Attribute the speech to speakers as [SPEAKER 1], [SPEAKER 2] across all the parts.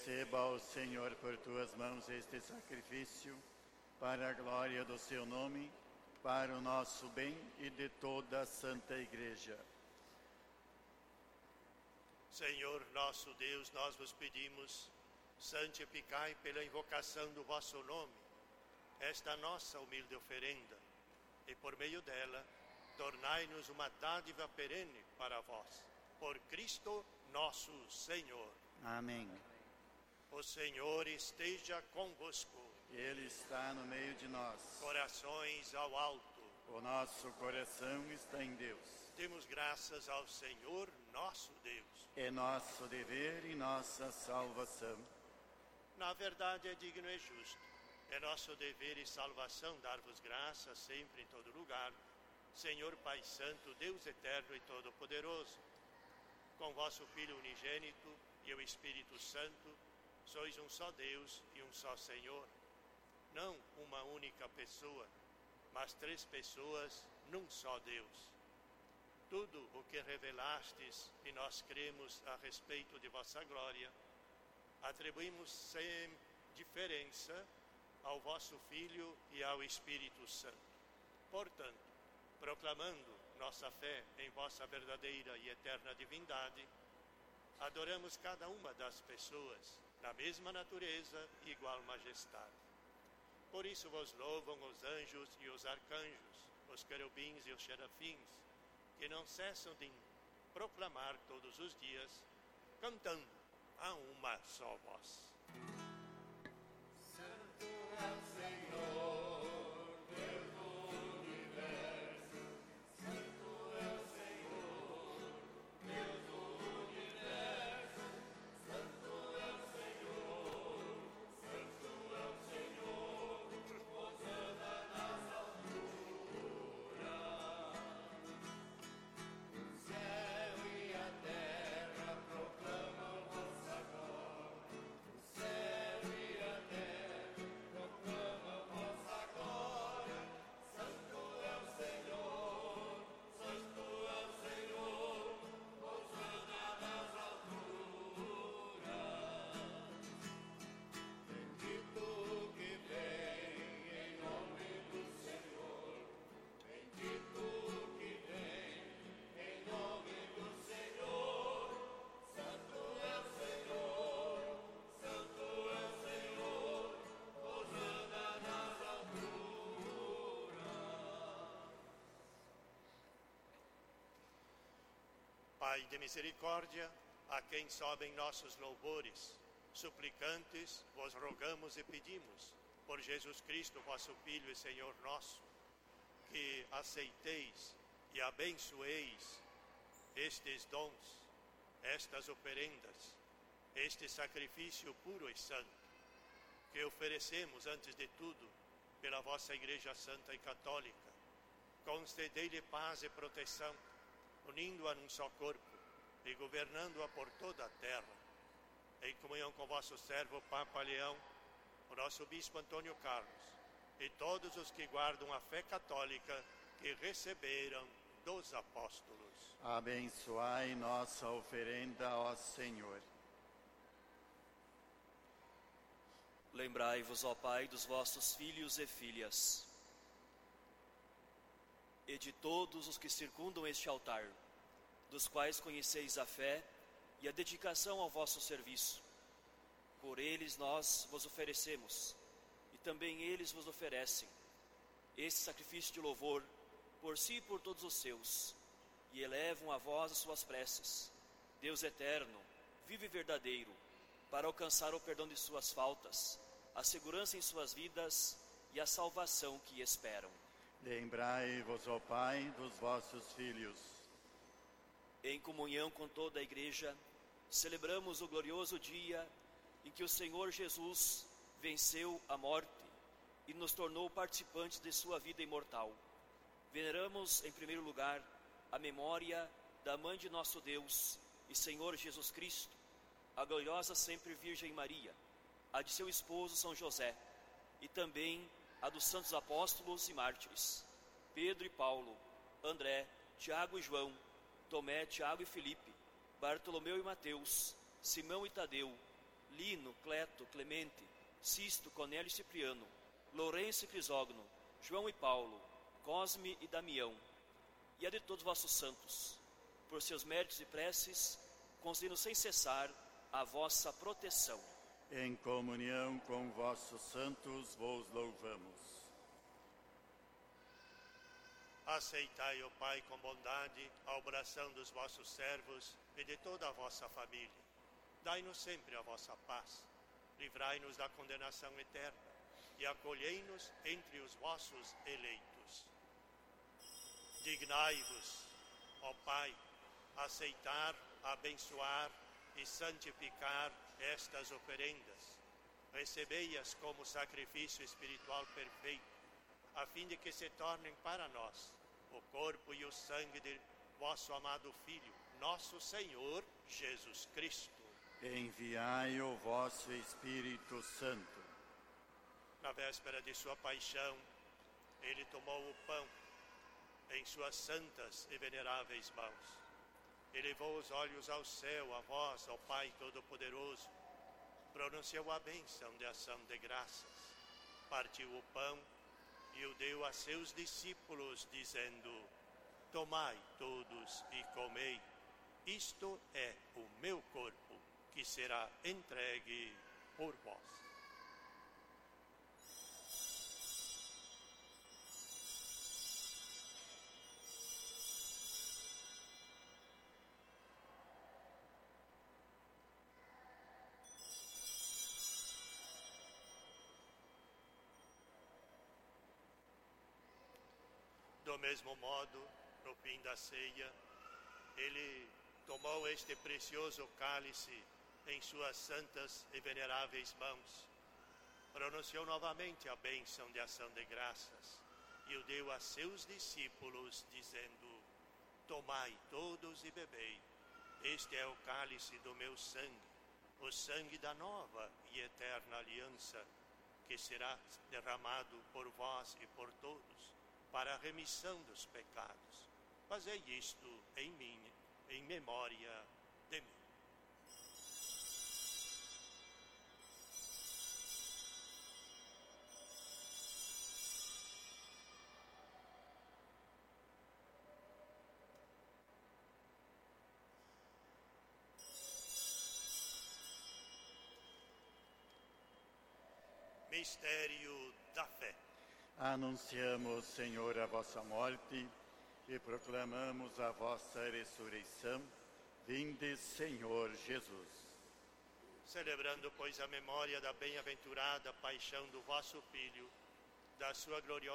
[SPEAKER 1] Receba, ó Senhor, por tuas mãos este sacrifício, para a glória do seu nome, para o nosso bem e de toda a Santa Igreja.
[SPEAKER 2] Senhor nosso Deus, nós vos pedimos, santificai pela invocação do vosso nome esta nossa humilde oferenda, e por meio dela, tornai-nos uma dádiva perene para vós, por Cristo nosso Senhor.
[SPEAKER 1] Amém.
[SPEAKER 2] O Senhor esteja convosco.
[SPEAKER 1] Ele está no meio de nós.
[SPEAKER 2] Corações ao alto.
[SPEAKER 1] O nosso coração está em Deus.
[SPEAKER 2] Demos graças ao Senhor nosso Deus.
[SPEAKER 1] É nosso dever e nossa salvação.
[SPEAKER 2] Na verdade é digno e justo. É nosso dever e salvação dar-vos graças sempre em todo lugar, Senhor Pai Santo, Deus eterno e todo-poderoso. Com vosso Filho unigênito e o Espírito Santo, sois um só Deus e um só Senhor. Não uma única pessoa, mas três pessoas num só Deus. Tudo o que revelastes e nós cremos a respeito de vossa glória, atribuímos sem diferença ao vosso Filho e ao Espírito Santo. Portanto, proclamando nossa fé em vossa verdadeira e eterna divindade, adoramos cada uma das pessoas na mesma natureza e igual majestade. Por isso vos louvam os anjos e os arcanjos, os querubins e os serafins, que não cessam de proclamar todos os dias, cantando a uma só voz.
[SPEAKER 3] Santo é o Senhor, Deus do universo. Santo é o Senhor, Deus do universo. Santo é o Senhor, Santo é o Senhor, hosana nas alturas. O céu e a terra proclamam vossa glória. O céu e a terra proclamam vossa glória. Santo é o Senhor, Santo é o Senhor, hosana nas alturas. Bendito que vem em nome do Senhor, bendito que vem em nome do Senhor. Santo é o Senhor, Santo é o Senhor, hosana nas alturas.
[SPEAKER 2] Pai de misericórdia, a quem sobem nossos louvores, suplicantes, vos rogamos e pedimos, por Jesus Cristo, vosso Filho e Senhor nosso, que aceiteis e abençoeis estes dons, estas oferendas, este sacrifício puro e santo, que oferecemos antes de tudo pela vossa Igreja Santa e Católica. Concedei-lhe paz e proteção, unindo-a num só corpo e governando-a por toda a terra, em comunhão com vosso servo Papa Leão, o nosso Bispo Antônio Carlos, e todos os que guardam a fé católica que receberam dos apóstolos.
[SPEAKER 1] Abençoai nossa oferenda, ó Senhor.
[SPEAKER 4] Lembrai-vos, ó Pai, dos vossos filhos e filhas, e de todos os que circundam este altar, dos quais conheceis a fé e a dedicação ao vosso serviço. Por eles nós vos oferecemos, e também eles vos oferecem, este sacrifício de louvor, por si e por todos os seus, e elevam a vós as suas preces, Deus eterno, vivo e verdadeiro, para alcançar o perdão de suas faltas, a segurança em suas vidas e a salvação que esperam.
[SPEAKER 1] Lembrai-vos, ó Pai, dos vossos filhos.
[SPEAKER 4] Em comunhão com toda a Igreja, celebramos o glorioso dia em que o Senhor Jesus venceu a morte e nos tornou participantes de sua vida imortal. Veneramos, em primeiro lugar, a memória da Mãe de nosso Deus e Senhor Jesus Cristo, a gloriosa sempre Virgem Maria, a de seu esposo São José, e também a dos santos apóstolos e mártires, Pedro e Paulo, André, Tiago e João, Tomé, Tiago e Filipe, Bartolomeu e Mateus, Simão e Tadeu, Lino, Cleto, Clemente, Sisto, Cornélio e Cipriano, Lourenço e Crisógono, João e Paulo, Cosme e Damião, e a de todos vossos santos, por seus méritos e preces, concedendo sem cessar a vossa proteção.
[SPEAKER 1] Em comunhão com vossos santos vos louvamos.
[SPEAKER 2] Aceitai, ó Pai, com bondade a oração dos vossos servos e de toda a vossa família. Dai-nos sempre a vossa paz, livrai-nos da condenação eterna e acolhei-nos entre os vossos eleitos. Dignai-vos, ó Pai, aceitar, abençoar e santificar estas oferendas. Recebei-as como sacrifício espiritual perfeito, a fim de que se tornem para nós o corpo e o sangue de vosso amado Filho, nosso Senhor Jesus Cristo.
[SPEAKER 1] Enviai o vosso Espírito Santo.
[SPEAKER 2] Na véspera de sua paixão, ele tomou o pão em suas santas e veneráveis mãos. Elevou os olhos ao céu, a vós, ó Pai Todo-Poderoso, pronunciou a bênção de ação de graças, partiu o pão e o deu a seus discípulos, dizendo: tomai todos e comei, isto é o meu corpo, que será entregue por vós. Do mesmo modo, no fim da ceia, ele tomou este precioso cálice em suas santas e veneráveis mãos, pronunciou novamente a bênção de ação de graças e o deu a seus discípulos, dizendo: tomai todos e bebei, este é o cálice do meu sangue, o sangue da nova e eterna aliança, que será derramado por vós e por todos, para a remissão dos pecados. Fazei isto em mim, em memória de mim. Mistério da fé.
[SPEAKER 1] Anunciamos, Senhor, a vossa morte e proclamamos a vossa ressurreição. Vinde, Senhor Jesus.
[SPEAKER 2] Celebrando, pois, a memória da bem-aventurada paixão do vosso Filho, da sua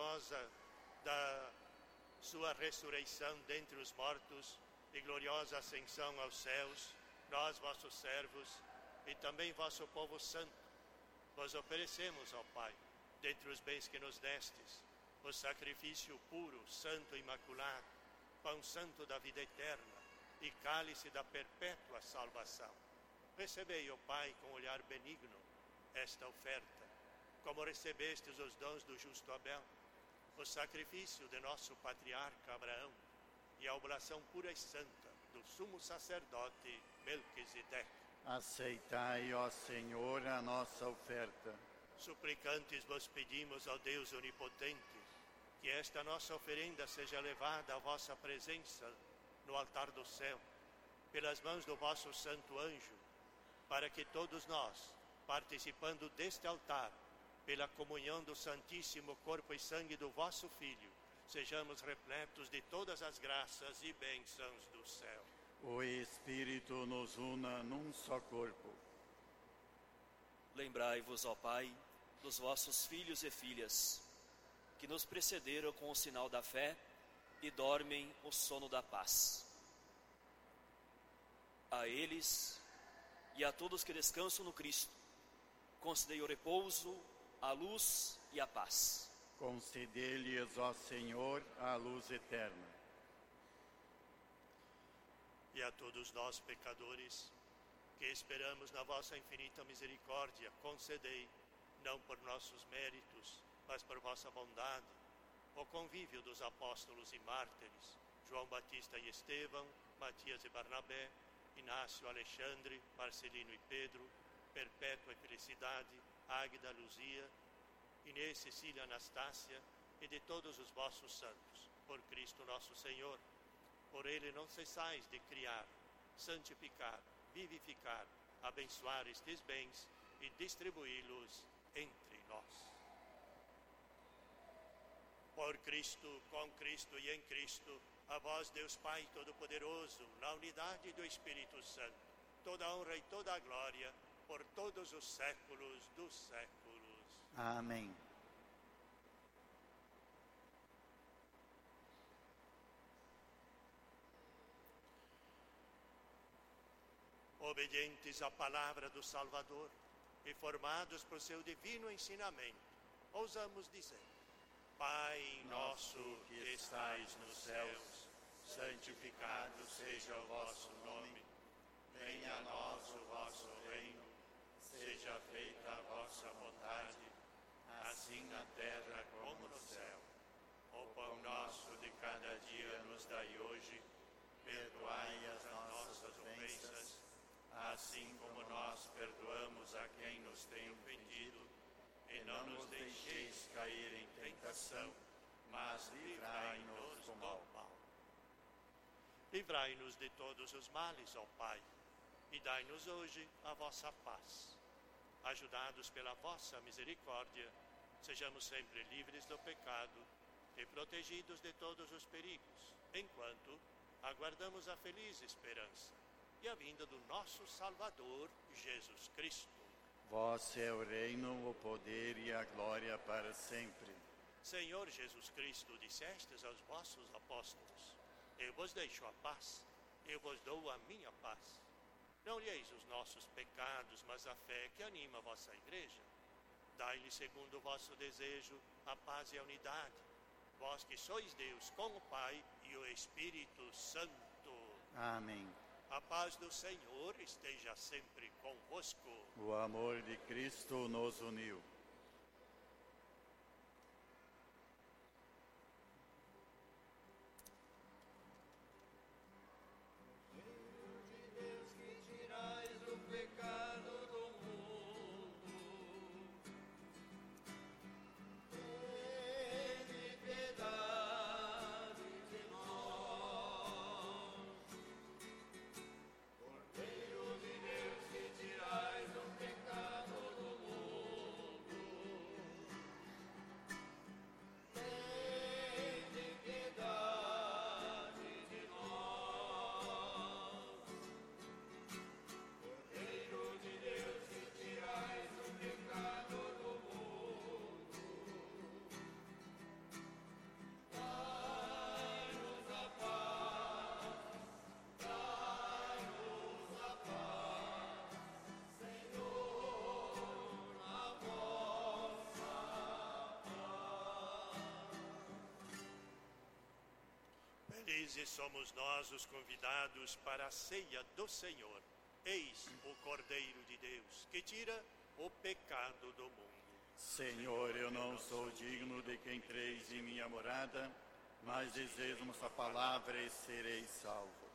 [SPEAKER 2] ressurreição dentre os mortos e gloriosa ascensão aos céus, nós, vossos servos, e também vosso povo santo, vos oferecemos, ó Pai, dentre os bens que nos destes, o sacrifício puro, santo e imaculado, pão santo da vida eterna e cálice da perpétua salvação. Recebei, ó Pai, com olhar benigno esta oferta, como recebestes os dons do justo Abel, o sacrifício de nosso patriarca Abraão e a oblação pura e santa do sumo sacerdote Melquisedeque.
[SPEAKER 1] Aceitai, ó Senhor, a nossa oferta.
[SPEAKER 2] Suplicantes vos pedimos, ó Deus onipotente, que esta nossa oferenda seja levada à vossa presença no altar do céu, pelas mãos do vosso santo anjo, para que todos nós, participando deste altar, pela comunhão do santíssimo corpo e sangue do vosso Filho, sejamos repletos de todas as graças e bênçãos do céu.
[SPEAKER 1] O Espírito nos una num só corpo.
[SPEAKER 4] Lembrai-vos, ó Pai, dos vossos filhos e filhas, que nos precederam com o sinal da fé e dormem o sono da paz. A eles e a todos que descansam no Cristo, concedei o repouso, a luz e a paz.
[SPEAKER 1] Concedei-lhes, ó Senhor, a luz eterna.
[SPEAKER 2] E a todos nós, pecadores, que esperamos na vossa infinita misericórdia, concedei, não por nossos méritos, mas por vossa bondade, o convívio dos apóstolos e mártires, João Batista e Estevão, Matias e Barnabé, Inácio, Alexandre, Marcelino e Pedro, perpétua felicidade, Águeda Luzia, Inês Cecília Anastácia e de todos os vossos santos, por Cristo nosso Senhor. Por ele não cessais de criar, santificar, vivificar, abençoar estes bens e distribuí-los entre nós. Por Cristo, com Cristo e em Cristo, a vós, Deus Pai Todo-Poderoso, na unidade do Espírito Santo, toda a honra e toda a glória, por todos os séculos dos séculos.
[SPEAKER 1] Amém.
[SPEAKER 2] Obedientes à palavra do Salvador e formados por seu divino ensinamento, ousamos dizer: Pai nosso que estais nos céus, santificado seja o vosso nome. Venha a nós o vosso reino, seja feita a vossa vontade, assim na terra como no céu. O pão nosso de cada dia nos dai hoje, perdoai as nossas ofensas, assim como nós perdoamos a quem nos tem ofendido, e não nos deixeis cair em tentação, mas livrai-nos do mal. Livrai-nos de todos os males, ó Pai, e dai-nos hoje a vossa paz. Ajudados pela vossa misericórdia, sejamos sempre livres do pecado e protegidos de todos os perigos, enquanto aguardamos a feliz esperança e a vinda do nosso Salvador, Jesus Cristo.
[SPEAKER 1] Vosso é o reino, o poder e a glória para sempre.
[SPEAKER 2] Senhor Jesus Cristo, dissestes aos vossos apóstolos: Eu vos deixo a paz, eu vos dou a minha paz. Não olheis os nossos pecados, mas a fé que anima a vossa igreja. Dai-lhe, segundo o vosso desejo, a paz e a unidade, vós que sois Deus com o Pai e o Espírito Santo.
[SPEAKER 1] Amém.
[SPEAKER 2] A paz do Senhor esteja sempre convosco.
[SPEAKER 1] O amor de Cristo nos uniu.
[SPEAKER 2] Felizes somos nós os convidados para a ceia do Senhor. Eis o Cordeiro de Deus, que tira o pecado do mundo.
[SPEAKER 1] Senhor, eu não sou digno de que entreis em minha morada, mas dizeis uma só palavra e serei salvo.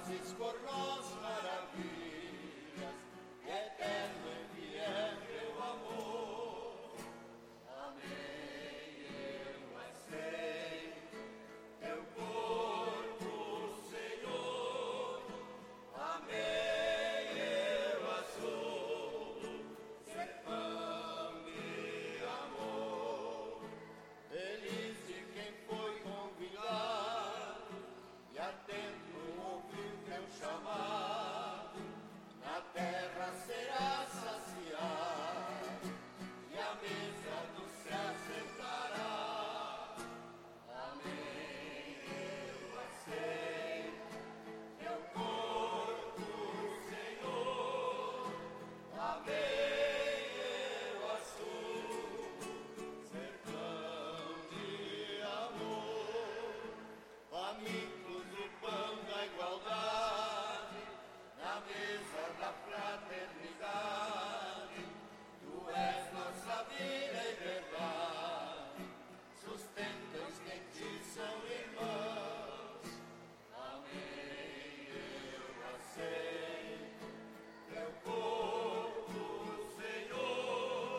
[SPEAKER 3] fazes por nós maravilhas, e eterno e fiel teu amor. Amém, eu aceito teu corpo, Senhor. Amém, eu assolo ser pão de amor. Feliz de quem foi convidado e atento ouviu teu chamado. Na terra será saciado e a mesa do céu sentará. Amém, eu aceito teu corpo, Senhor. Amém, eu assumo ser pão de amor. Famintos do pão da igualdade, na mesa da fraternidade. Tu és nossa vida e verdade, sustenta os que em ti são irmãos. Amém, eu aceito teu corpo, Senhor.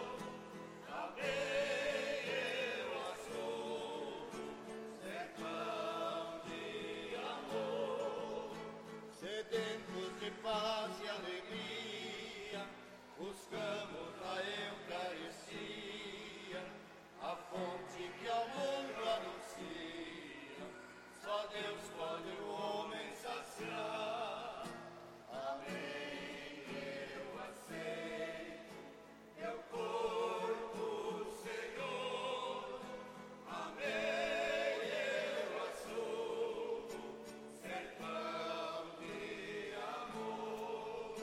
[SPEAKER 3] Amém, eu assumo ser pão de amor. Sedentos de paz e alegria, buscamos a Eucaristia, a fonte que ao mundo anuncia. Só Deus pode o homem saciar. Amém, eu aceito teu corpo, Senhor. Amém, eu assumo ser pão de amor.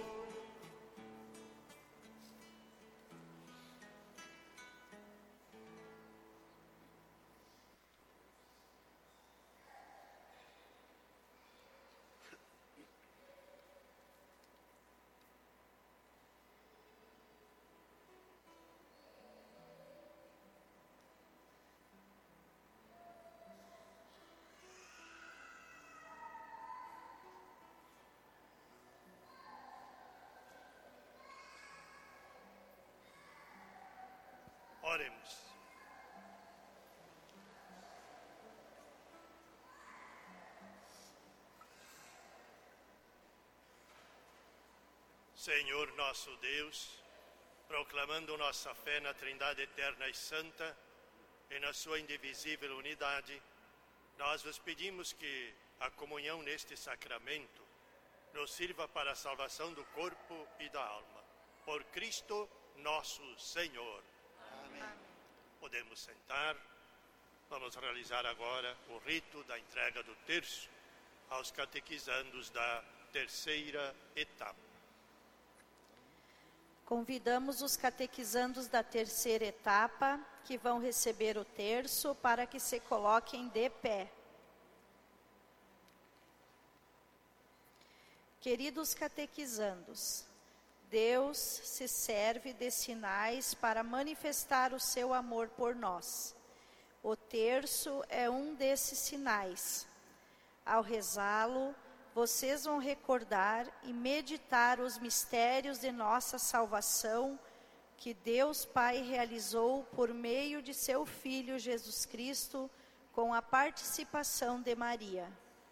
[SPEAKER 2] Oremos. Senhor nosso Deus, proclamando nossa fé na Trindade eterna e santa e na sua indivisível unidade, nós vos pedimos que a comunhão neste sacramento nos sirva para a salvação do corpo e da alma. Por Cristo nosso Senhor.
[SPEAKER 1] Amém.
[SPEAKER 2] Podemos sentar. Vamos realizar agora o rito da entrega do terço aos catequizandos da terceira etapa.
[SPEAKER 5] Convidamos os catequizandos da terceira etapa que vão receber o terço para que se coloquem de pé. Queridos catequizandos, Deus se serve de sinais para manifestar o seu amor por nós. O terço é um desses sinais. Ao rezá-lo, vocês vão recordar e meditar os mistérios de nossa salvação que Deus Pai realizou por meio de seu Filho Jesus Cristo, com a participação de Maria.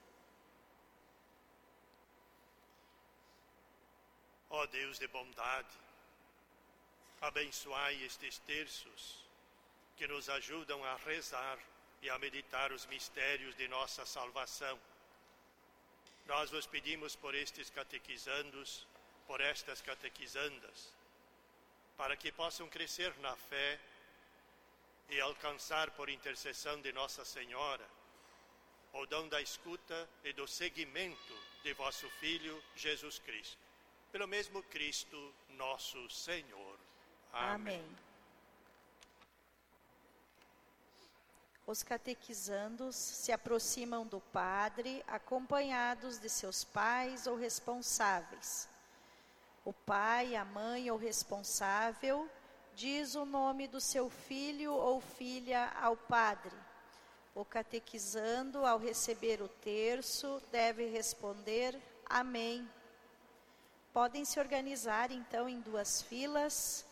[SPEAKER 2] Ó Deus de bondade, abençoai estes terços que nos ajudam a rezar e a meditar os mistérios de nossa salvação. Nós vos pedimos por estes catequizandos, por estas catequizandas, para que possam crescer na fé e alcançar por intercessão de Nossa Senhora o dom da escuta e do seguimento de vosso Filho Jesus Cristo. Pelo mesmo Cristo nosso Senhor. Amém.
[SPEAKER 5] Os catequizandos se aproximam do padre, acompanhados de seus pais ou responsáveis. O pai, a mãe ou responsável diz o nome do seu filho ou filha ao padre. O catequizando, ao receber o terço, deve responder Amém. Podem se organizar, então, em 2 filas.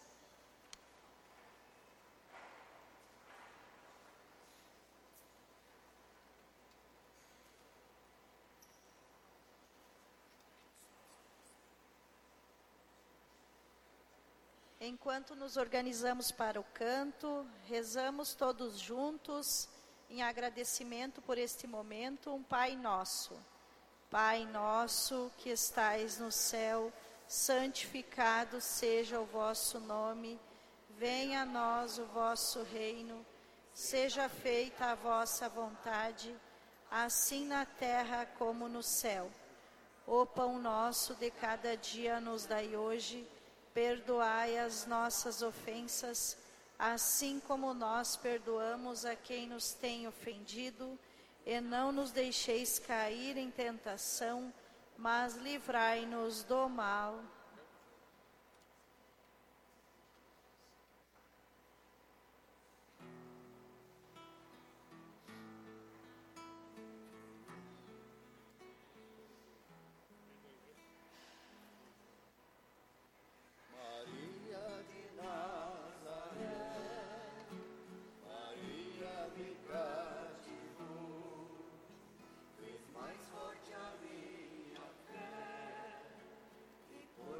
[SPEAKER 5] Enquanto nos organizamos para o canto, rezamos todos juntos, em agradecimento por este momento, um Pai Nosso. Pai nosso que estais no céu, santificado seja o vosso nome, venha a nós o vosso reino, seja feita a vossa vontade, assim na terra como no céu. O pão nosso de cada dia nos dai hoje, perdoai as nossas ofensas, assim como nós perdoamos a quem nos tem ofendido, e não nos deixeis cair em tentação, mas livrai-nos do mal.
[SPEAKER 3] Maria de Nazaré, Maria me cativou, fez mais forte a minha fé, e por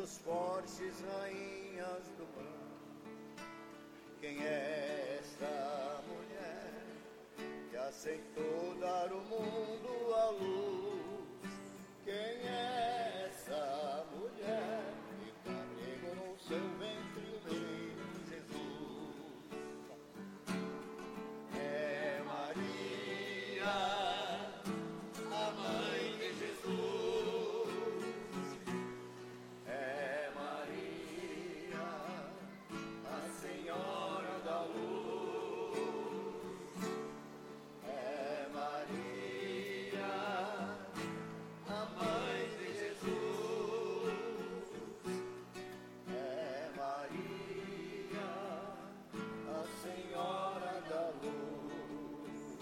[SPEAKER 3] nossos fortes rainhas do mar. Quem é esta mulher que aceitou dar o mundo à luz? Quem é essa mulher que carregou no seu ventre o menino Jesus? É Maria, a mãe de Jesus. É Maria, a Senhora da luz. É Maria, a mãe de Jesus. É Maria, a Senhora da luz.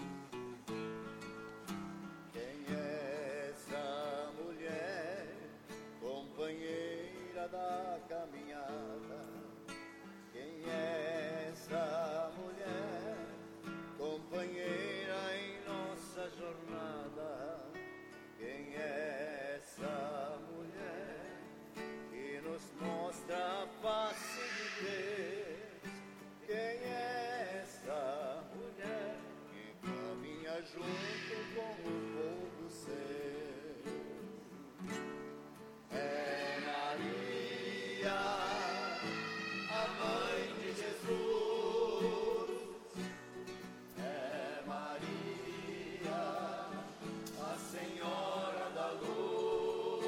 [SPEAKER 3] Quem é essa mulher, companheira da caminhada? Quem é essa mulher, companheira em nossa jornada? Quem é essa mulher que nos mostra a face de Deus? Quem é essa mulher que caminha junto com o povo seu? É Maria, a mãe de Jesus. É Maria, a Senhora da luz.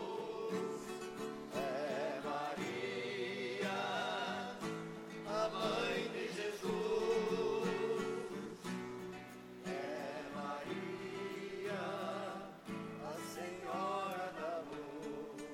[SPEAKER 3] É Maria, a mãe de Jesus. É Maria, a Senhora da luz.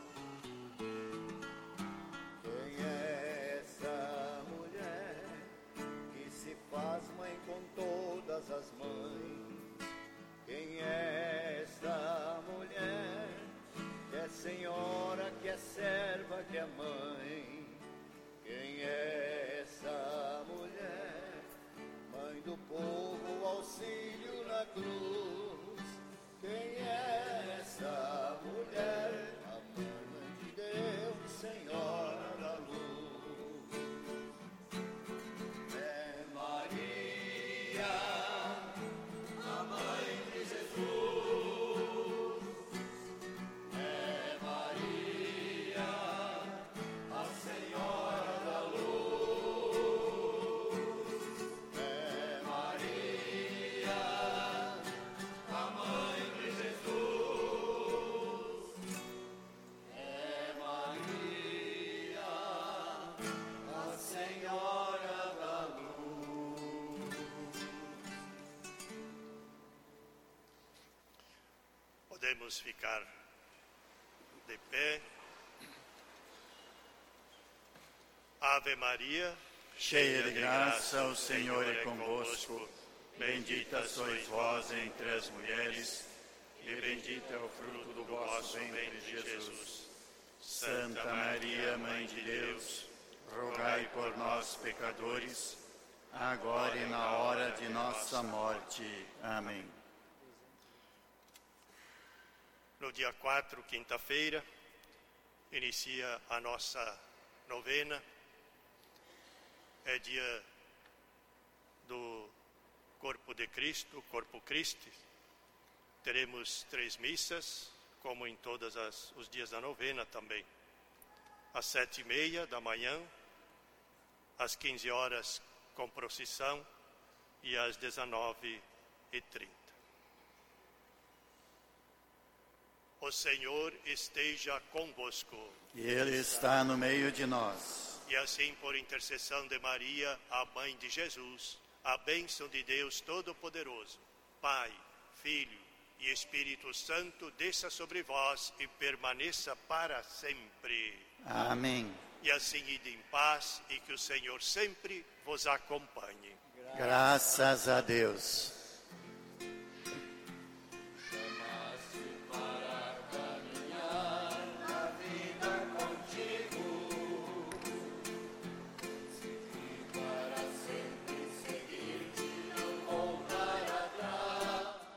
[SPEAKER 3] Quem é essa mulher que se faz mãe com todas as mães? Quem é essa mulher que é senhora, que é serva, que é mãe? Quem é essa mulher, mãe do povo, auxílio na cruz? Quem é essa mulher, a mãe de Deus, Senhora da luz? É Maria, a mãe de Jesus. É Maria, a Senhora da luz. É Maria, a mãe de Jesus. É Maria, a Senhora da luz.
[SPEAKER 2] Podemos ficar de pé. Ave Maria,
[SPEAKER 1] Cheia de graça, o Senhor é convosco. Bendita sois vós entre as mulheres, e bendito é o fruto do vosso ventre, Jesus. Santa Maria, Mãe de Deus, rogai por nós, pecadores, agora e na hora de nossa morte. Amém.
[SPEAKER 2] no dia 4, quinta-feira, inicia a nossa novena. É dia do Corpo de Cristo, Corpo Christi. Teremos 3 missas, como em todos os dias da novena também. Às 7h30 da manhã, às 15 horas com procissão e às 19h30. O Senhor esteja convosco.
[SPEAKER 1] E Ele está no meio de nós.
[SPEAKER 2] E assim, por intercessão de Maria, a Mãe de Jesus, a bênção de Deus Todo-Poderoso, Pai, Filho e Espírito Santo, desça sobre vós e permaneça para sempre.
[SPEAKER 1] Amém.
[SPEAKER 2] E assim ide em paz e que o Senhor sempre vos acompanhe.
[SPEAKER 1] Graças a Deus.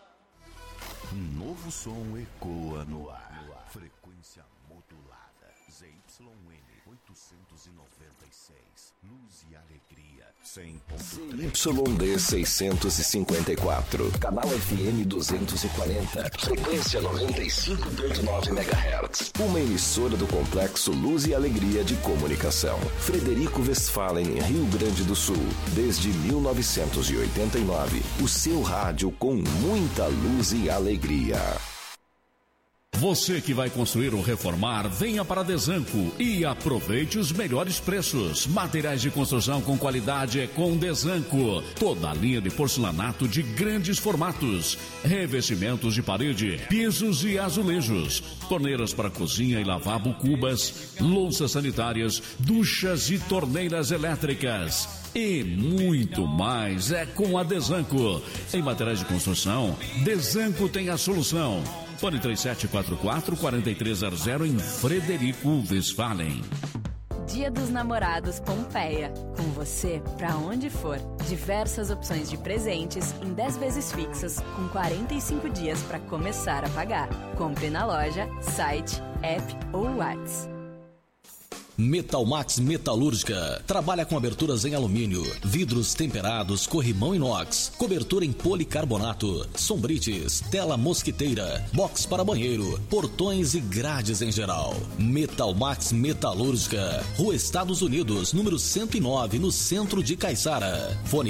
[SPEAKER 6] Novo som ecoa no ar. Frequência modulada ZYN 896, Luz e Alegria,
[SPEAKER 7] 100.3. ZYD 654, canal FM 240, frequência 95.9 MHz. Uma emissora do Complexo Luz e Alegria de Comunicação. Frederico Westphalen, Rio Grande do Sul, desde 1989. O seu rádio com muita luz e alegria.
[SPEAKER 8] Você que vai construir ou reformar, venha para a Desanco e aproveite os melhores preços. Materiais de construção com qualidade é com Desanco. Toda a linha de porcelanato de grandes formatos, revestimentos de parede, pisos e azulejos, torneiras para cozinha e lavabo, cubas, louças sanitárias, duchas e torneiras elétricas. E muito mais é com a Desanco. Em materiais de construção, Desanco tem a solução. Fone 3744-4300 em Frederico Westphalen.
[SPEAKER 9] Dia dos Namorados Pompeia. Com você pra onde for. Diversas opções de presentes em 10 vezes fixas, com 45 dias para começar a pagar. Compre na loja, site, app ou WhatsApp.
[SPEAKER 10] Metalmax Metalúrgica. Trabalha com aberturas em alumínio, vidros temperados, corrimão inox, cobertura em policarbonato, sombrites, tela mosquiteira, box para banheiro, portões e grades em geral. Metalmax Metalúrgica. Rua Estados Unidos, número 109, no centro de Caiçara. Fone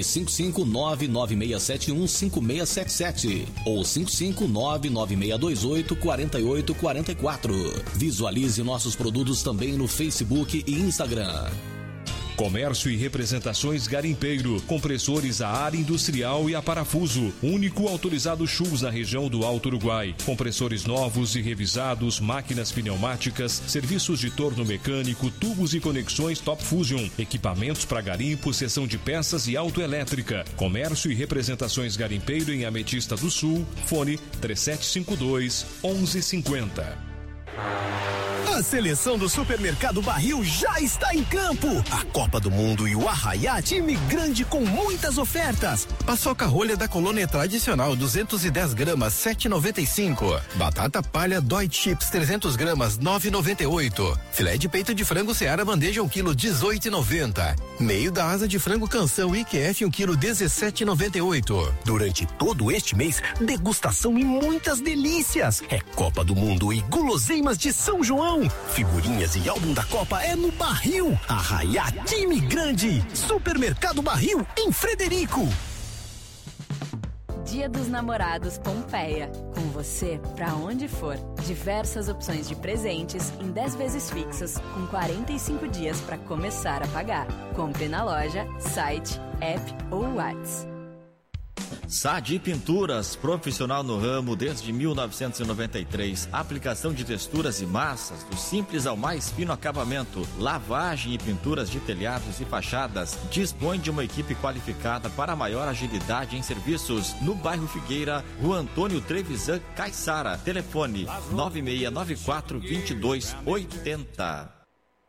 [SPEAKER 10] 55996715677 ou 55996284844. Visualize nossos produtos também no Facebook e Instagram.
[SPEAKER 11] Comércio e representações Garimpeiro, compressores a ar industrial e a parafuso, único autorizado Schultz na região do Alto Uruguai. Compressores novos e revisados, máquinas pneumáticas, serviços de torno mecânico, tubos e conexões Top Fusion, equipamentos para garimpo, seção de peças e autoelétrica. Comércio e representações Garimpeiro em Ametista do Sul, fone 3752-1150.
[SPEAKER 12] A seleção do Supermercado Barril já está em campo. A Copa do Mundo e o Arraiá, time grande com muitas ofertas. Paçoca rolha da Colônia tradicional, 210 gramas, 7,95. Batata palha Dói Chips, 300 gramas, 9,98. Filé de peito de frango Seara bandeja 1 quilo, 18,90. Meio da asa de frango Canção IQF 1 quilo, 17,98. Durante todo este mês, degustação e muitas delícias. É Copa do Mundo e guloseimas de São João. Figurinhas e álbum da Copa é no Barril. Arraiá, time grande. Supermercado Barril, em Frederico.
[SPEAKER 9] Dia dos Namorados Pompeia. Com você pra onde for. Diversas opções de presentes em 10 vezes fixas, com 45 dias para começar a pagar. Compre na loja, site, app ou WhatsApp.
[SPEAKER 13] Sadi Pinturas, profissional no ramo desde 1993. Aplicação de texturas e massas, do simples ao mais fino acabamento. Lavagem e pinturas de telhados e fachadas. Dispõe de uma equipe qualificada para maior agilidade em serviços. No bairro Figueira, Rua Antônio Trevisan, Caiçara. Telefone 9694-2280.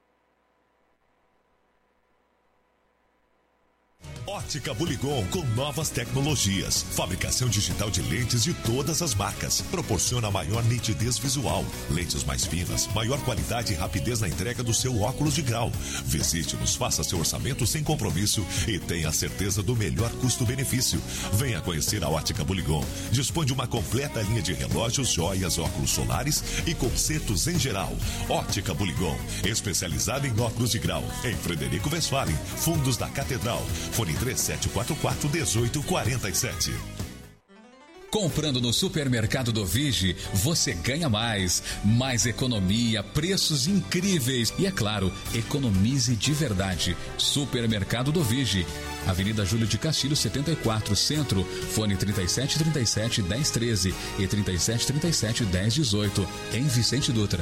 [SPEAKER 14] Ótica Buligon, com novas tecnologias. Fabricação digital de lentes de todas as marcas. Proporciona maior nitidez visual, lentes mais finas, maior qualidade e rapidez na entrega do seu óculos de grau. Visite-nos, faça seu orçamento sem compromisso e tenha a certeza do melhor custo-benefício. Venha conhecer a Ótica Buligon. Dispõe de uma completa linha de relógios, joias, óculos solares e concertos em geral. Ótica Buligon, especializada em óculos de grau. Em Frederico Westphalen, fundos da Catedral. Fone 3744-1847.
[SPEAKER 15] Comprando no Supermercado do Vigi, você ganha mais. Mais economia, preços incríveis e, é claro, economize de verdade. Supermercado do Vigi. Avenida Júlio de Castilho, 74, Centro. Fone 3737-1013 e 3737-1018. Em Vicente Dutra.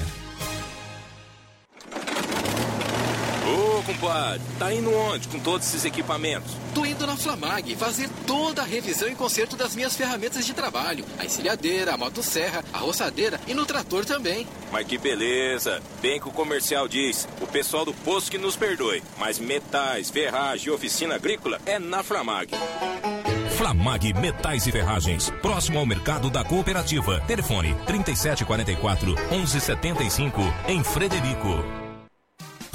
[SPEAKER 16] Compadre, tá indo onde com todos esses equipamentos?
[SPEAKER 17] Tô indo na Flamag fazer toda a revisão e conserto das minhas ferramentas de trabalho. A encilhadeira, a motosserra, a roçadeira e no trator também.
[SPEAKER 16] Mas que beleza! Bem que o comercial diz, o pessoal do posto que nos perdoe, mas metais, ferragem e oficina agrícola é na Flamag.
[SPEAKER 18] Flamag Metais e Ferragens, próximo ao mercado da cooperativa. Telefone 3744-1175, em Frederico.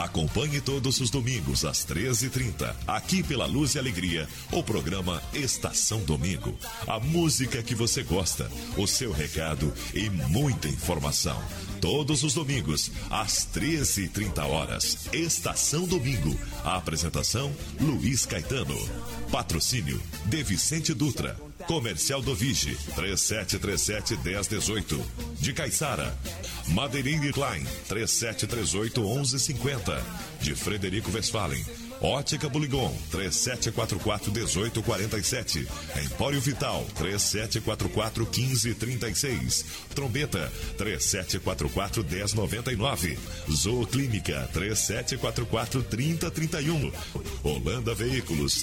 [SPEAKER 14] Acompanhe todos os domingos às 13h30, aqui pela Luz e Alegria, o programa Estação Domingo. A música que você gosta, o seu recado e muita informação. Todos os domingos, às 13h30. Estação Domingo. A apresentação, Luiz Caetano. Patrocínio, De Vicente Dutra. Comercial do Vige, 3737-1018. De Caiçara, Madeireira Klein, 3738-1150. De Frederico Westphalen, Ótica Buligon, 3744-1847. Empório Vital, 3744-1536. Trombeta, 3744-1099. Zooclínica, 3744-3031. Holanda Veículos,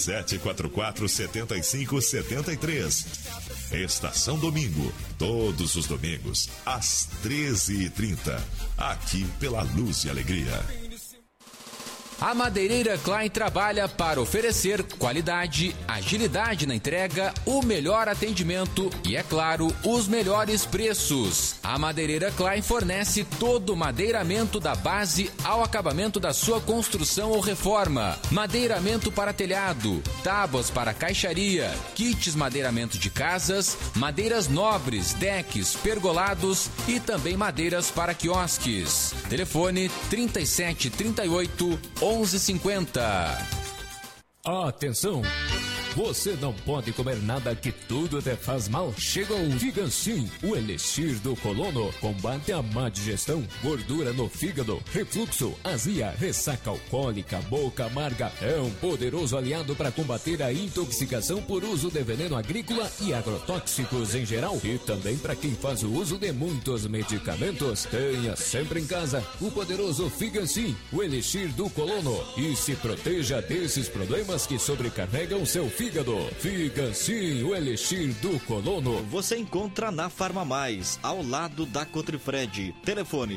[SPEAKER 14] 3744-7573. Estação Domingo, todos os domingos, às 13h30. Aqui pela Luz e Alegria.
[SPEAKER 19] A Madeireira Klein trabalha para oferecer qualidade, agilidade na entrega, o melhor atendimento e, é claro, os melhores preços. A Madeireira Klein fornece todo o madeiramento da base ao acabamento da sua construção ou reforma. Madeiramento para telhado, tábuas para caixaria, kits madeiramento de casas, madeiras nobres, decks, pergolados e também madeiras para quiosques. Telefone 3738 1150.
[SPEAKER 20] Atenção! Você não pode comer nada que tudo te faz mal. Chegou o Figancin, o elixir do colono. Combate a má digestão, gordura no fígado, refluxo, azia, ressaca alcoólica, boca amarga. É um poderoso aliado para combater a intoxicação por uso de veneno agrícola e agrotóxicos em geral. E também para quem faz o uso de muitos medicamentos. Tenha sempre em casa o poderoso Figancin, o elixir do colono. E se proteja desses problemas que sobrecarregam seu fígado. Figancin, o elixir do colono.
[SPEAKER 13] Você encontra na Farmamais, ao lado da Cotrifred. Telefone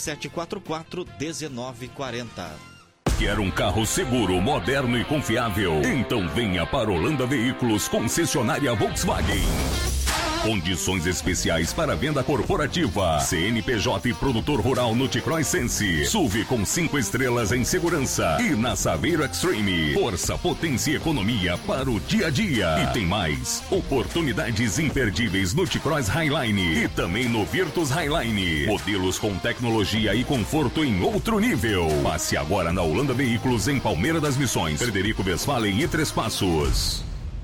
[SPEAKER 13] 3744-1940.
[SPEAKER 18] Quer um carro seguro, moderno e confiável? Então venha para Holanda Veículos, concessionária Volkswagen. Condições especiais para venda corporativa. CNPJ e produtor rural no T-Cross Sense. SUV com 5 estrelas em segurança. E na Saveiro Extreme. Força, potência e economia para o dia a dia. E tem mais. Oportunidades imperdíveis no T-Cross Highline. E também no Virtus Highline. Modelos com tecnologia e conforto em outro nível. Passe agora na Holanda Veículos em Palmeira das Missões. Frederico Westphalen e Três Passos.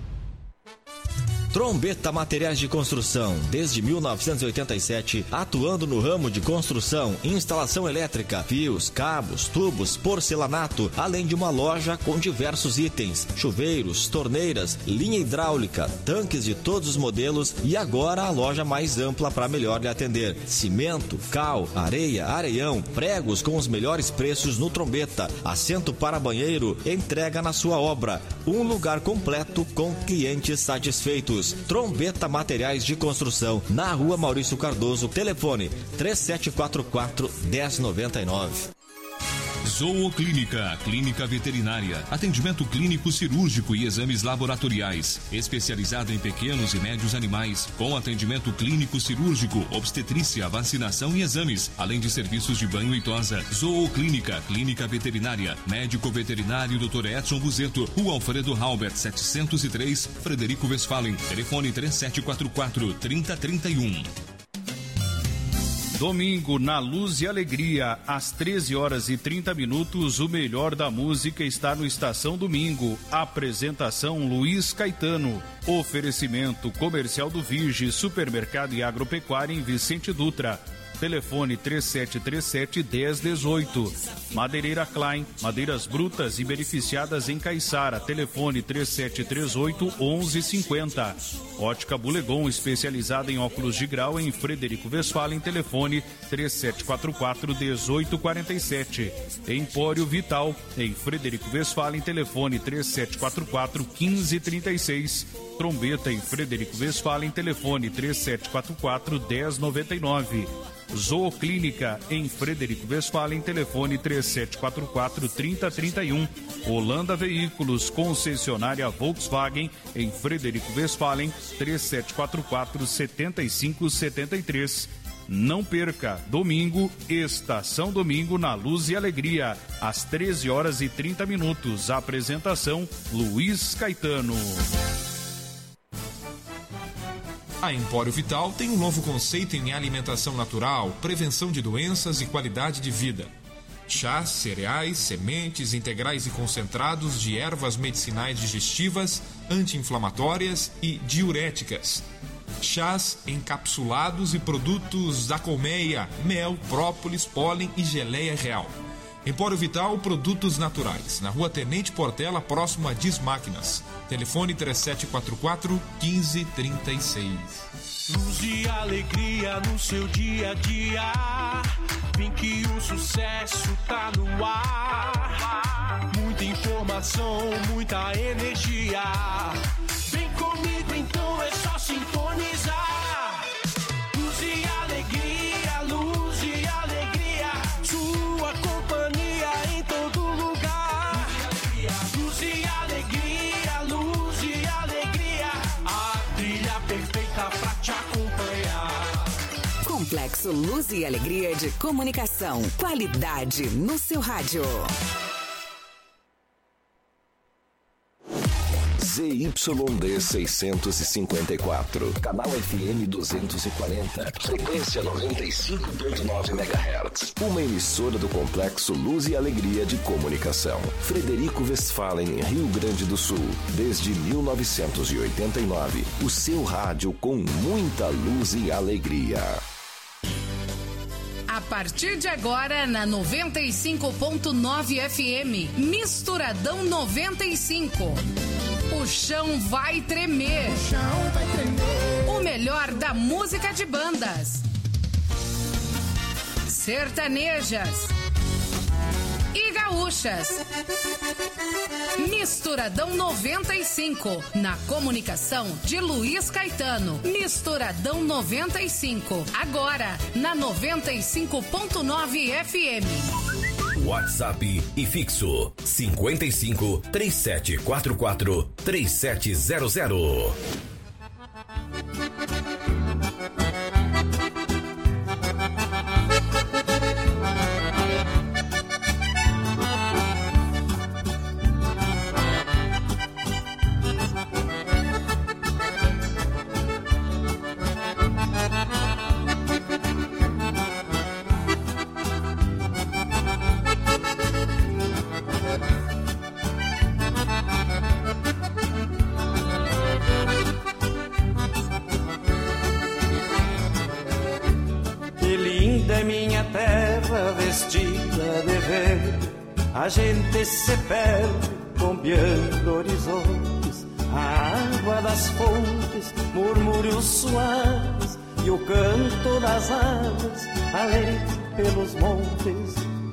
[SPEAKER 13] Trombeta Materiais de Construção, desde 1987, atuando no ramo de construção, instalação elétrica, fios, cabos, tubos, porcelanato, além de uma loja com diversos itens, chuveiros, torneiras, linha hidráulica, tanques de todos os modelos e agora a loja mais ampla para melhor lhe atender. Cimento, cal, areia, areião, pregos com os melhores preços no Trombeta, assento para banheiro, entrega na sua obra. Um lugar completo com clientes satisfeitos. Trombeta Materiais de Construção, na Rua Maurício Cardoso, telefone 3744-1099.
[SPEAKER 11] Zooclínica, clínica veterinária, atendimento clínico cirúrgico e exames laboratoriais, especializada em pequenos e médios animais, com atendimento clínico cirúrgico, obstetrícia, vacinação e exames, além de serviços de banho e tosa. Zooclínica, clínica veterinária, médico veterinário Dr. Edson Buzeto, Rua Alfredo Halbert, 703, Frederico Westphalen, telefone 3744-3031.
[SPEAKER 21] Domingo, na Luz e Alegria, às 13h30, o melhor da música está no Estação Domingo. Apresentação Luiz Caetano. Oferecimento Comercial do Vige, Supermercado e Agropecuária em Vicente Dutra. Telefone 3737-1018. Madeireira Klein, madeiras brutas e beneficiadas em Caiçara. Telefone 3738-1150. Ótica Bulegon, especializada em óculos de grau em Frederico Westphalen. Telefone 3744-1847. Empório Vital, em Frederico Westphalen. Telefone 3744-1536. Trombeta em Frederico Westphalen. Telefone 3744-1099. Zooclínica em Frederico Westphalen, telefone 3744-3031. Holanda Veículos, concessionária Volkswagen em Frederico Westphalen, 3744-7573. Não perca, domingo, Estação Domingo na Luz e Alegria, às 13 horas e 30 minutos. Apresentação, Luiz Caetano.
[SPEAKER 4] A Empório Vital tem um novo conceito em alimentação natural, prevenção de doenças e qualidade de vida. Chás, cereais, sementes, integrais e concentrados de ervas medicinais digestivas, anti-inflamatórias e diuréticas. Chás encapsulados e produtos da colmeia, mel, própolis, pólen e geleia real. Empório Vital, produtos naturais. Na Rua Tenente Portela, próximo a Diz Máquinas. Telefone 3744-1536.
[SPEAKER 3] Luz e alegria no seu dia a dia. Vem que o sucesso tá no ar. Muita informação, muita energia. Vem comigo então, é só sintonizar. Luz e alegria, luz e alegria. Sua companhia em todo lugar. Luz e alegria, luz e alegria. A trilha perfeita pra te acompanhar.
[SPEAKER 22] Complexo Luz e Alegria de Comunicação. Qualidade no seu rádio.
[SPEAKER 7] ZYD 654, canal FM 240, frequência 95.9 MHz. Uma emissora do Complexo Luz e Alegria de Comunicação. Frederico Westphalen, Rio Grande do Sul. Desde 1989, o seu rádio com muita luz e alegria.
[SPEAKER 23] A partir de agora, na 95.9 FM, Misturadão 95. O chão vai tremer. O melhor da música de bandas, sertanejas e gaúchas. Misturadão 95, na comunicação de Luiz Caetano. Misturadão 95, agora na 95.9 FM.
[SPEAKER 24] WhatsApp e fixo 55 3744 3700.
[SPEAKER 3] A gente se perde bombeando horizontes, a água das fontes, murmúrios suaves e o canto das aves além pelos montes.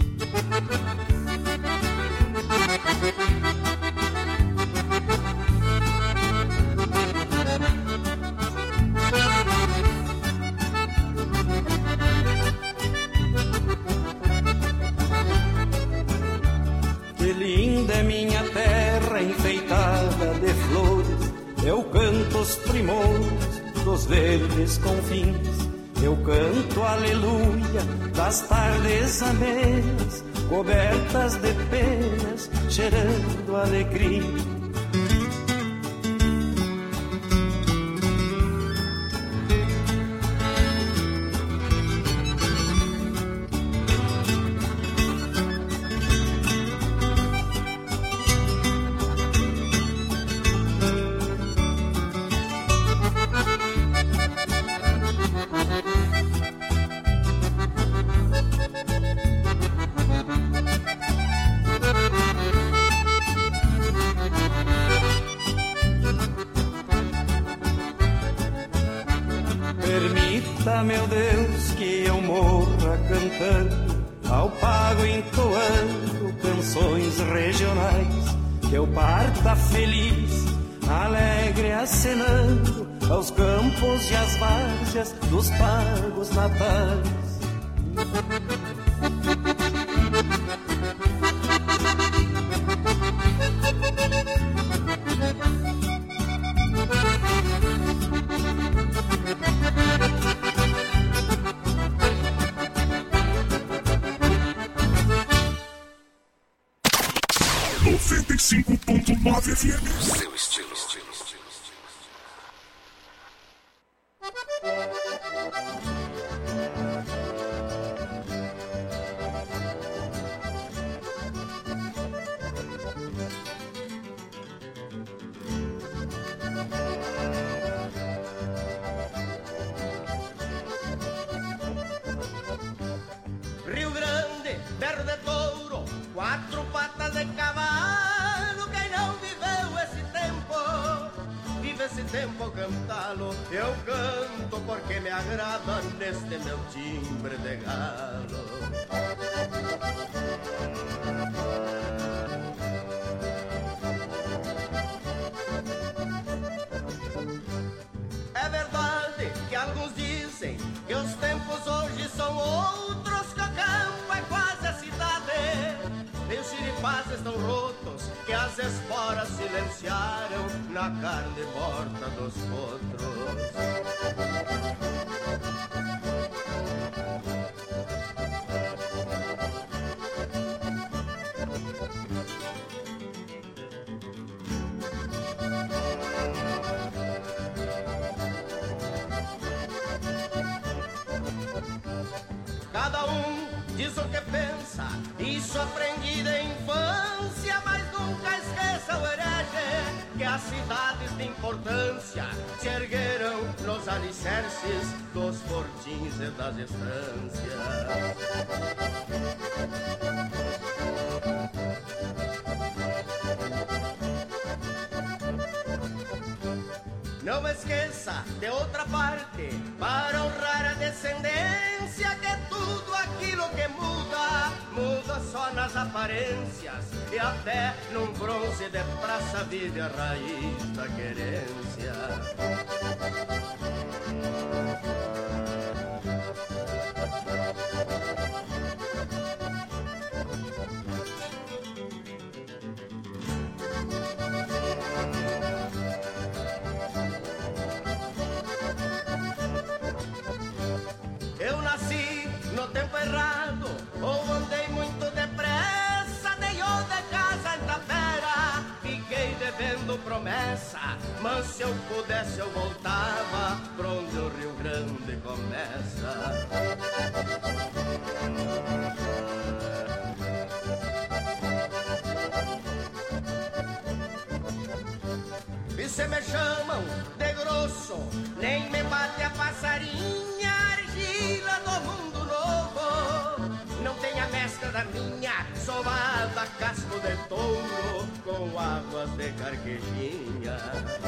[SPEAKER 3] Eu canto os primores dos verdes confins. Eu canto aleluia das tardes amenas, cobertas de penas, cheirando alegria. Permita, meu Deus, que eu morra cantando, ao pago entoando canções regionais, que eu parta feliz, alegre acenando aos campos e às várzeas dos pagos natais.
[SPEAKER 24] 95.9 FM. Seu estilo.
[SPEAKER 1] Rio Grande, berro de touro, quatro patas de cavalo. Quem não viveu esse tempo, vive esse tempo cantá-lo. Eu canto porque me agrada neste meu timbre de galo. É verdade que alguns dizem que os tempos hoje são outros, que o campo é quase a cidade. E os xiripás estão rotos, que as esporas silenciaram na carne morta dos potros. Cada um diz o que pensa, isso aprendi da infância, mas nunca esqueça o herege, que as cidades de importância se ergueram nos alicerces dos fortins e das estâncias. Não esqueça, de outra parte, para honrar a descendência, que tudo aquilo que muda, muda só nas aparências, e até num bronze de praça vive a raiz da querência. Eu nasci no tempo errado, ou andei muito depressa, dei o de casa em Tapera, fiquei devendo promessa, mas se eu pudesse eu voltava pra onde o Rio Grande começa. E se me chamam de grosso, nem me bate a passarinha, argila do mundo novo. Não tem a mescla da minha, sovada casco de touro, com águas de carquejinha.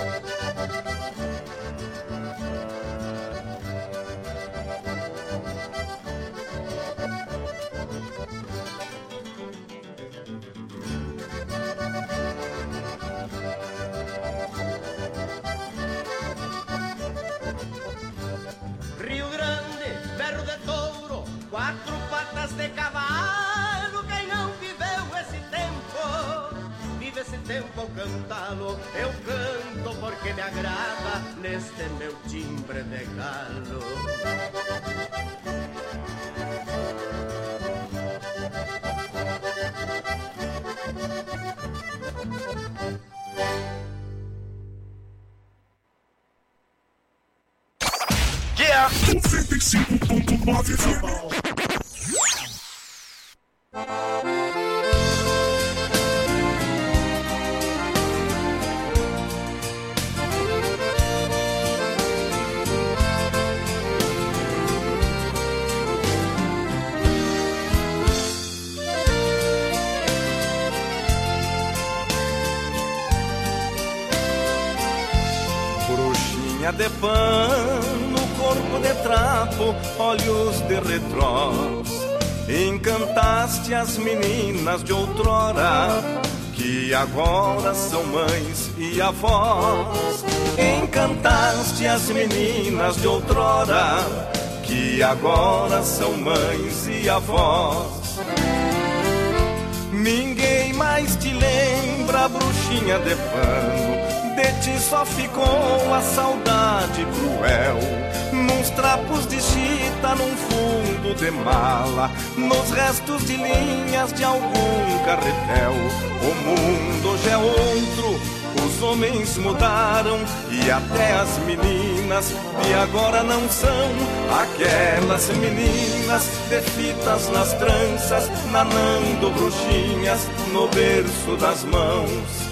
[SPEAKER 1] Rio Grande, berro de touro, quatro patas de cavalo. Quem não viveu esse tempo, vive esse tempo ao cantá-lo. Eu canto porque me agrada neste meu timbre de galo.
[SPEAKER 24] Yeah! 95.9 FM.
[SPEAKER 2] Bruxinha de pano, corpo de trapo, olhos de retrós. Encantaste as meninas de outrora, que agora são mães e avós. Encantaste as meninas de outrora, que agora são mães e avós. Ninguém mais te lembra, bruxinha de pano, de ti só ficou a saudade cruel. nos trapos de chita, num fundo de mala, nos restos de linhas de algum carretel. O mundo hoje é outro, os homens mudaram e até as meninas de agora não são aquelas meninas de fitas nas tranças, nanando bruxinhas no berço das mãos.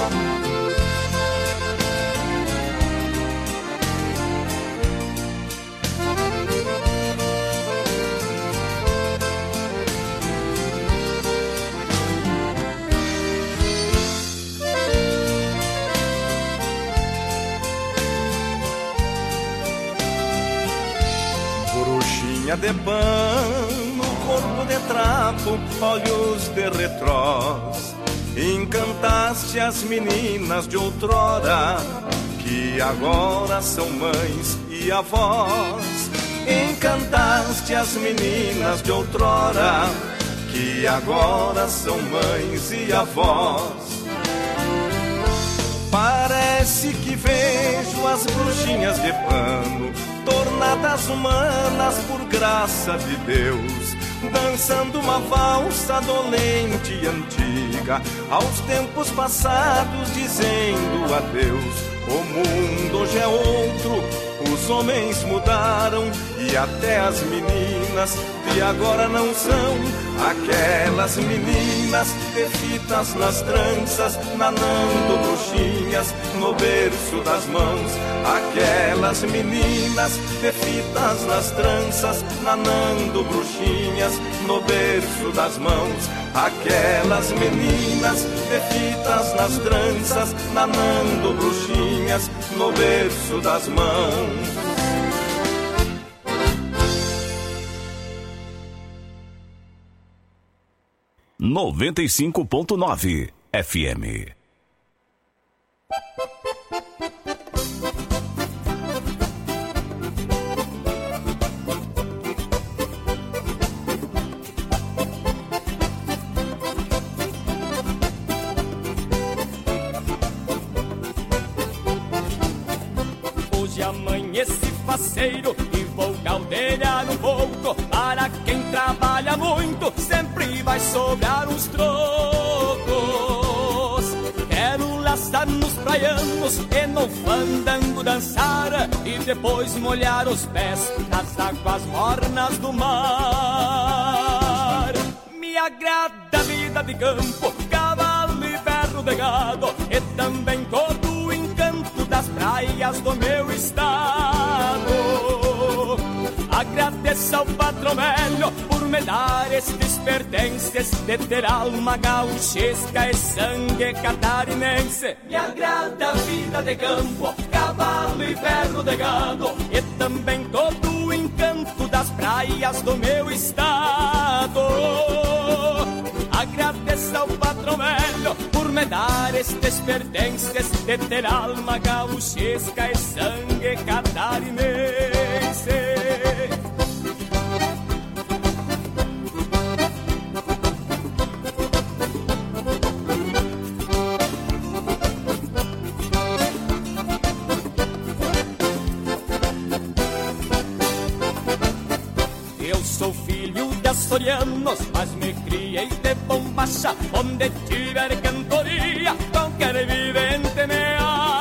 [SPEAKER 2] De pano, corpo de trapo, olhos de retrós. Encantaste as meninas de outrora, que agora são mães e avós. Encantaste as meninas de outrora, que agora são mães e avós. Parece que vejo as bruxinhas de pano, tornadas humanas por graça de Deus, dançando uma valsa dolente e antiga, aos tempos passados dizendo adeus. O mundo hoje é outro, os homens mudaram e até as meninas de agora não são aquelas meninas de fitas nas tranças, nanando bruxinhas no berço das mãos. Aquelas meninas de fitas nas tranças, nanando bruxinhas no berço das mãos. Aquelas meninas de fitas nas tranças, nanando bruxinhas no berço das mãos.
[SPEAKER 18] ...95.9 FM.
[SPEAKER 5] Hoje amanheci faceiro e vou caldeirar um pouco. Para quem trabalha muito, sempre vai sobrar uns trocos. Quero laçar nos praianos e no fandango dançar, e depois molhar os pés nas águas mornas do mar. Me agrada a vida de campo, cavalo e ferro de gado, e também todo o encanto das praias do meu estado. Agradeço ao patrão velho por me dar estes pertences, de ter alma gauchesca e sangue catarinense. Me agrada a vida de campo, cavalo e ferro de gado, e também todo o encanto das praias do meu estado. Agradeço ao patrão velho por me dar estes pertences, de ter alma gauchesca e sangue catarinense. Sou filho de açorianos, mas me criei de Bombacha, onde tiver cantoria, qualquer vivente me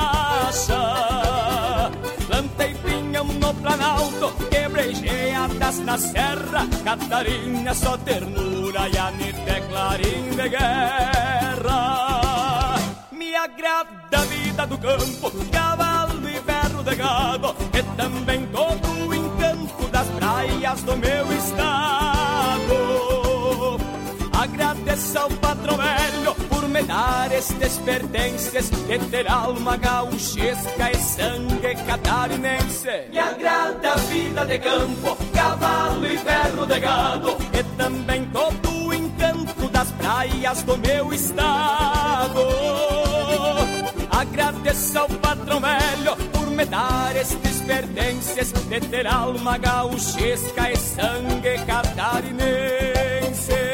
[SPEAKER 5] acha. Plantei pinhão no Planalto, quebrei geadas na Serra, Catarina só ternura e Anitta clarim de guerra. Me agrada a vida do campo, cavalo e ferro de gado, e também todo o encanto das praias do meu estado. Agradeço ao patrão velho por me dar estes pertences, de ter alma gauchesca e sangue catarinense. Me agrada a vida de campo, cavalo e ferro de gado, e também todo o encanto das praias do meu estado. Agradeço ao patrão velho por me dar estes pertences, de ter alma gauchesca e sangue catarinense.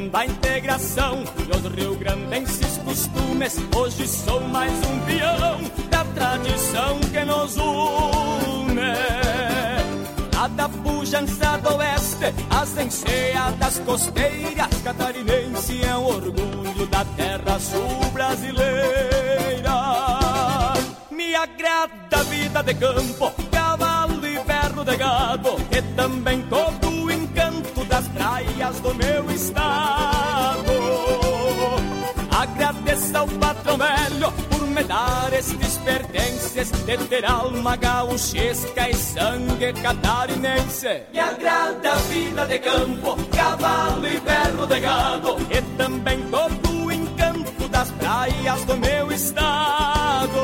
[SPEAKER 5] da integração e os rio-grandenses costumes. Hoje sou mais um peão da tradição que nos une. Lá da pujança do oeste, as enseadas costeiras, catarinense é um orgulho da terra sul brasileira. Me agrada a vida de campo, cavalo e ferro de gado, e também todo o encanto das praias do meu estado. Agradeço ao patrão velho por me dar estes pertences de ter alma gauchesca e sangue catarinense. Me agrada a vida de campo, cavalo e ferro de gado, e também todo o encanto das praias do meu estado.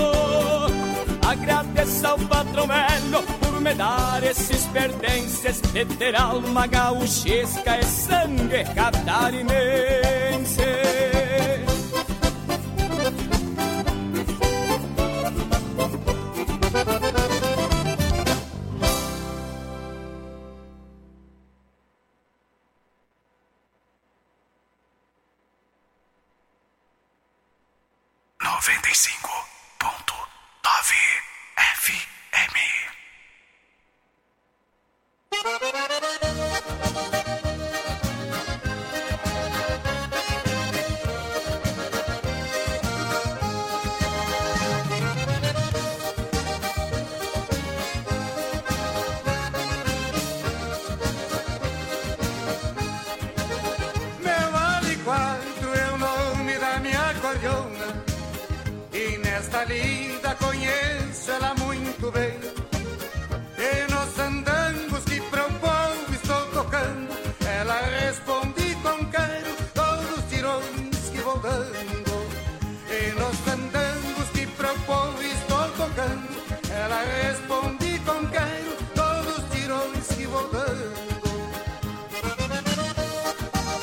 [SPEAKER 5] Agradeço ao patrão velho por me dar esses pertences de ter alma gauchesca e sangue catarinense.
[SPEAKER 24] E nesta lida conheço ela muito bem.